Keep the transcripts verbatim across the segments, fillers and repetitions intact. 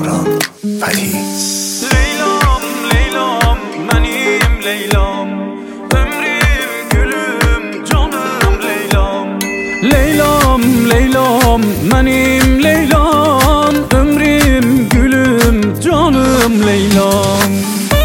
Kamran Fethi. Leyla'm, Leyla'm, benim Leyla'm, ömrüm, gülüm, canım Leyla'm. Leyla'm, Leyla'm, benim Leyla'm, ömrüm, gülüm, canım Leyla'm.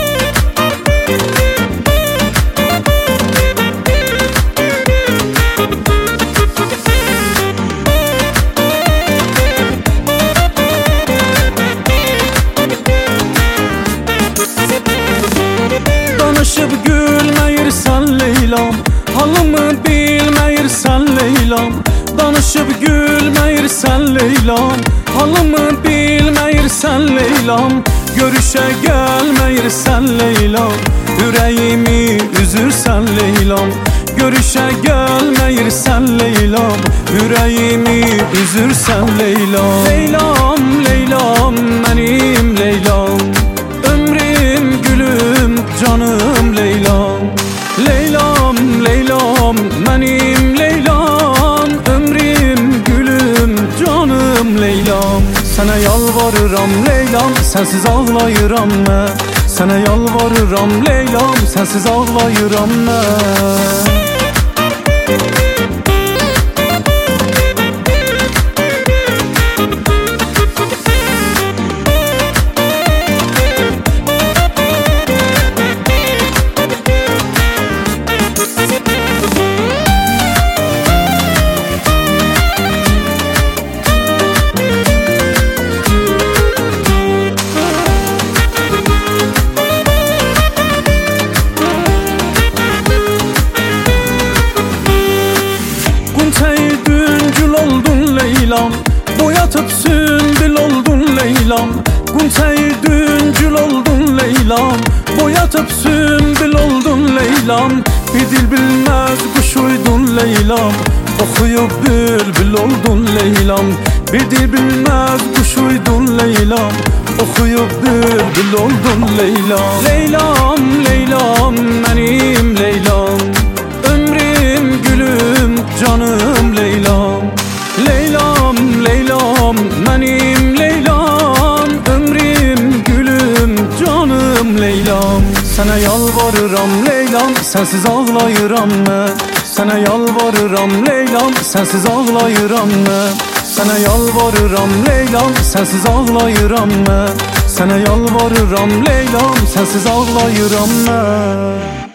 Danışıp gülmeyirsen Leyla'm, halımı bilmeyirsen Leyla'm. Danışıp gülmeyirsen Leyla'm, halımı bilmeyirsen Leyla'm. Görüşe gelmeyirsen Leyla'm, yüreğimi üzürsen Leyla'm. Görüşe gelmeyirsen Leyla'm, yüreğimi üzürsen Leyla'm. Leyla'm, Leyla'm, benim Leyla'm, ömrüm, gülüm, canım Leyla'm. Leyla'm, Leyla'm, benim Leyla'm, ömrüm, gülüm, canım Leyla'm. Sana yalvarıram Leyla'm, sensiz ağlayıram mən. Sana yalvarıram Leyla'm, sensiz ağlayıram mən. Leyla'm, boyatıp sümbül oldun Leyla'm. Gunçayı düncül oldun Leyla'm, boyatıp sümbül oldun Leyla'm. Bir dil bilmez kuş uydun Leyla'm, okuyup bülbül oldun Leyla'm. Bir dil bilmez kuş uydun Leyla'm, okuyup bülbül oldun Leyla'm. Leyla'm, Leyla'm, benim Leyla'm, ömrüm, gülüm, canım Leyla'm. Leyla'm, Leyla'm, benim Leyla'm, ömrüm, gülüm, canım Leyla'm. Sana yalvarıram Leyla'm, sensiz ağlayıram mən. Sana yalvarıram Leyla'm, sensiz ağlayıram mən. Sana yalvarıram Leyla'm, sensiz ağlayıram mən. Sana yalvarıram Leyla'm, sensiz ağlayıram mən.